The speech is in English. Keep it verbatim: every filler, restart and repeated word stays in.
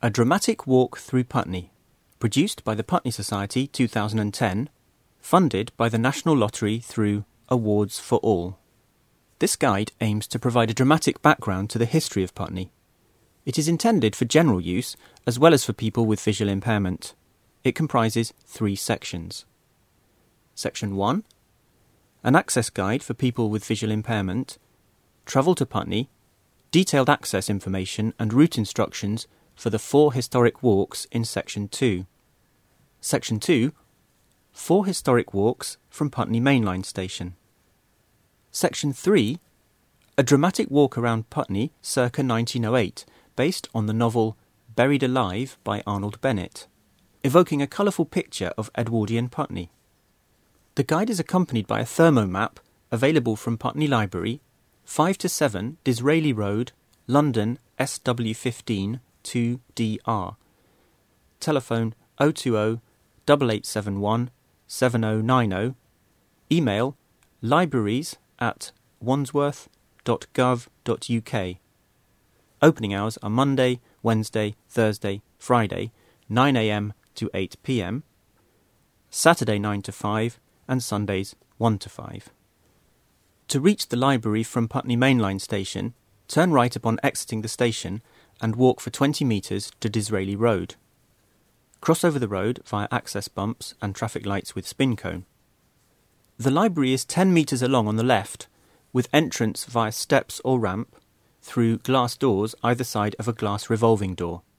A Dramatic Walk Through Putney, produced by the Putney Society two thousand ten, funded by the National Lottery through Awards for All. This guide aims to provide a dramatic background to the history of Putney. It is intended for general use as well as for people with visual impairment. It comprises three sections. Section one, an access guide for people with visual impairment, travel to Putney, detailed access information and route instructions for the four historic walks in Section two. Section two, four historic walks from Putney Mainline Station. Section three, a dramatic walk around Putney circa nineteen oh eight, based on the novel Buried Alive by Arnold Bennett, evoking a colourful picture of Edwardian Putney. The guide is accompanied by a thermomap available from Putney Library, five to seven Disraeli Road, London S W fifteen two D R. Telephone oh two oh, eight eight seven one, seven oh nine oh. Email libraries at wandsworth dot gov dot U K. Opening hours are Monday, Wednesday, Thursday, Friday, nine a m to eight p m, Saturday nine to five, and Sundays one to five. To reach the library from Putney Mainline Station, turn right upon exiting the station and walk for twenty metres to Disraeli Road. Cross over the road via access bumps and traffic lights with spin cone. The library is ten metres along on the left, with entrance via steps or ramp, through glass doors either side of a glass revolving door.